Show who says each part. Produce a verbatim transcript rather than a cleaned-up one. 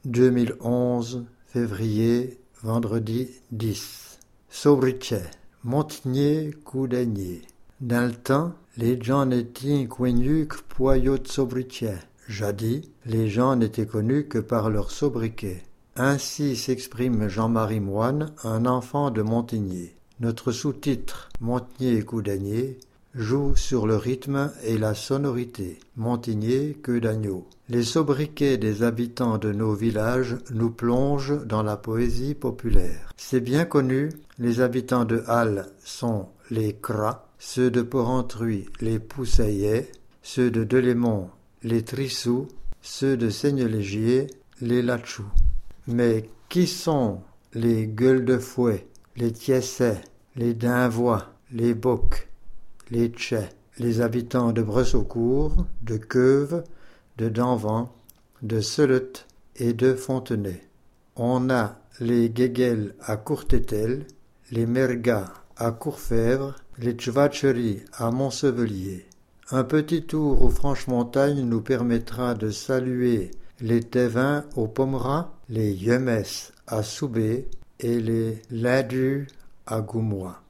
Speaker 1: deux mille onze, février, vendredi dix. Sobrice, Montigné, Coudagné. Dans le temps, les gens n'étaient connus que poyaux de sobrice. Jadis, les gens n'étaient connus que par leur sobriquet. Ainsi s'exprime Jean-Marie Moine, un enfant de Montigné. Notre sous-titre, Montigné et Coudagné, joue sur le rythme et la sonorité. Montigné, queue d'agneau. Les sobriquets des habitants de nos villages nous plongent dans la poésie populaire. C'est bien connu, les habitants de Halle sont les Cras, ceux de Porrentruy les Poussaillais, ceux de Delémont les Trissous, ceux de Seignelegier les Latchous. Mais qui sont les Gueules de Fouet, les Tiessais, les Dinvois, les Bocs, les Tchais, les habitants de Bresaucourt, de Queuve, de Danvent, de Seleut et de Fontenay. On a les Guéguels à Courtétel, les Mergas à Courfèvre, les Tchvatcheries à Montsevelier. Un petit tour aux Franches-Montagnes nous permettra de saluer les Thévins au Pomeras, les Yemès à Soubé et les Lindus à Goumois.